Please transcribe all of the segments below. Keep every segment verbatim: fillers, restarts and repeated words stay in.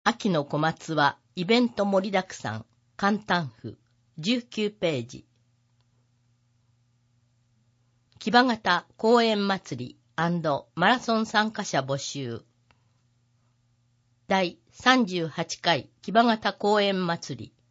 秋の小松はイベント盛りだくさん、簡単譜、じゅうきゅうページ。騎馬型公園祭り&マラソン参加者募集。だいさんじゅうはちかい騎馬型公園祭り。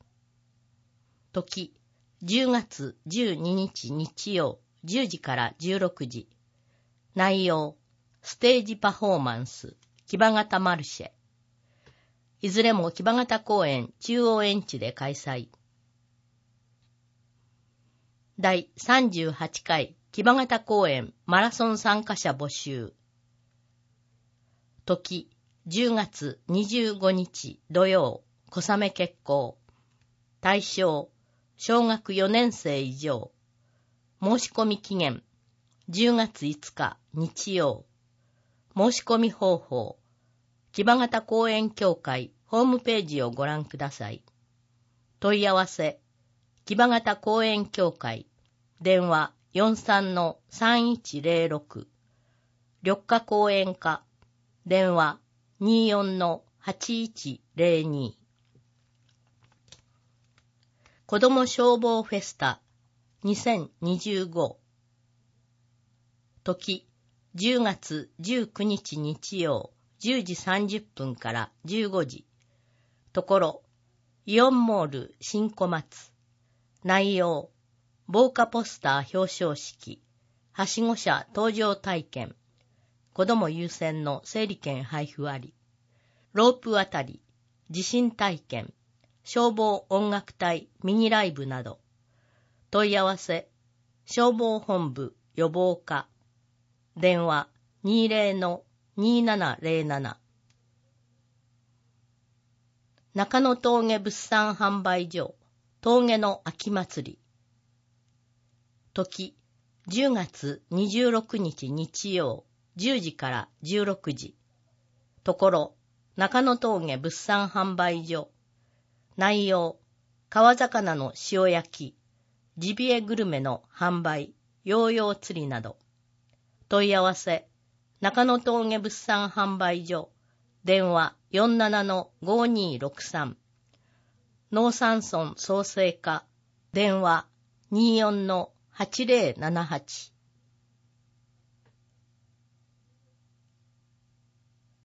時、じゅうがつじゅうににち日曜じゅうじからじゅうろくじ。内容、ステージパフォーマンス、騎馬型マルシェ。いずれも騎馬型公園中央園地で開催。だいさんじゅうはちかい騎馬型公園マラソン参加者募集。時、じゅうがつにじゅうごにち土曜、小雨決行。対象、小学よねんせい以上。申し込み期限、じゅうがついつか日曜。申し込み方法、騎馬型公園協会ホームページをご覧ください。問い合わせ、騎馬型公園協会、電話 よんさんのさんいちゼロろく、緑化公園課、電話 にじゅうよんのはちいちゼロに。子ども消防フェスタにせんにじゅうご。時、じゅうがつじゅうくにち日曜じゅうじさんじゅっぷんからじゅうごじ。ところ、イオンモール新小松。内容、防火ポスター表彰式、はしご車搭乗体験、子ども優先の整理券配布あり、ロープ渡り、地震体験、消防音楽隊ミニライブなど。問い合わせ、消防本部予防課、電話 にじゅうのにーななゼロなな。中野峠物産販売所、峠の秋祭り。時、じゅうがつにじゅうろくにち日曜じゅうじからじゅうろくじ。ところ、中野峠物産販売所。内容、川魚の塩焼き、ジビエグルメの販売、ヨーヨー釣りなど。問い合わせ、中野峠物産販売所、電話 よんじゅうななのごにーろくさん。農山村創生課、電話 にじゅうよんのはちゼロななはち。